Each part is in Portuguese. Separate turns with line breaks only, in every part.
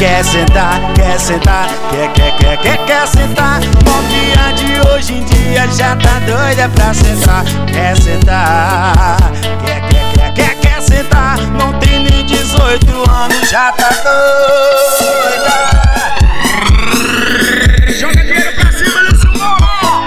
Quer sentar, quer sentar, quer sentar. Novinha de hoje em dia já tá doida pra sentar. Quer sentar, quer sentar. Não tem nem 18 anos, já tá doida. Joga dinheiro pra cima desse morro.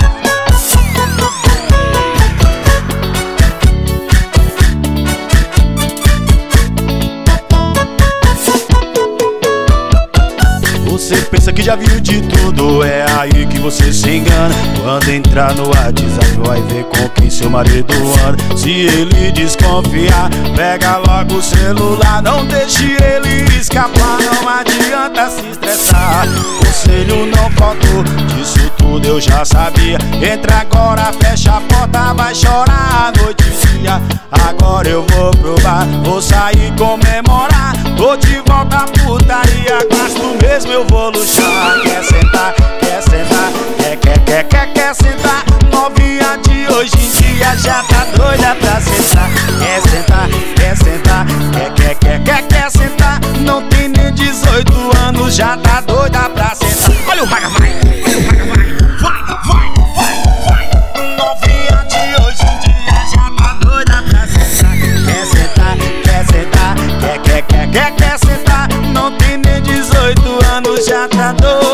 Você pensa que já viu de tudo, é aí que você se engana. Quando entrar no WhatsApp vai ver com quem seu marido anda. Se ele desconfiar, pega logo o celular. Não deixe ele escapar, não adianta se estressar. Conselho não faltou, disso tudo eu já sabia. Entra agora, fecha a porta, vai chorar a noite e dia. Agora eu vou provar, vou sair comemorar. Tô de volta à putaria, gasto mesmo eu vou luxar. Quer sentar, quer sentar, quer sentar. Novinha de hoje em dia já tá doida pra sentar. Quer sentar, quer sentar, quer sentar. Não tem nem 18 anos, já tá doida pra sentar. Olha o vaga vai, olha o vaga vai. Novinha de hoje em dia já tá doida pra sentar. Quer sentar, quer sentar, quer sentar. Não tem nem 18 anos, já tá doida.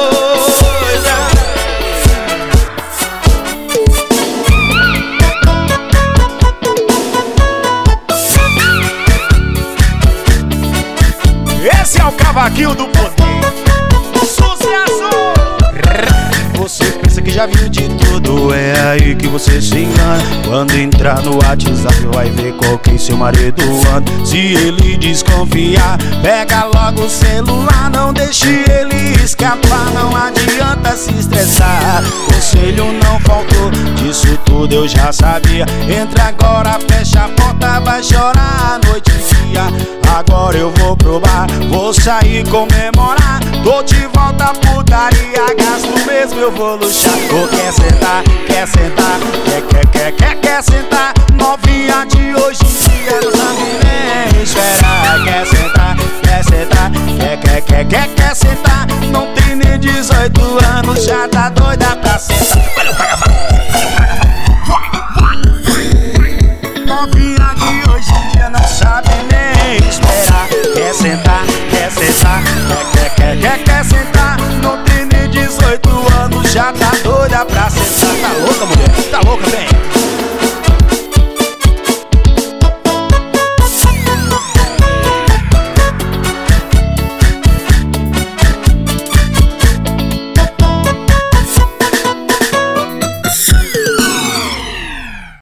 Esse é o cavaquinho do poder. Sucesso! Você pensa que já viu de tudo, é aí que você se engana. Quando entrar no WhatsApp vai ver com quem seu marido anda. Se ele desconfiar, pega logo o celular. Não deixe ele escapar, não adianta se estressar. Conselho não faltou, disso tudo eu já sabia. Entra agora, fecha a porta, vai chorar a noite e dia. Agora eu vou provar, vou sair comemorar. Tô de volta à putaria, gasto mesmo eu vou luxar. Quer sentar, quer sentar, quer sentar. Novinha de hoje em dia não sabe nem esperar. Quer sentar, quer sentar, quer sentar.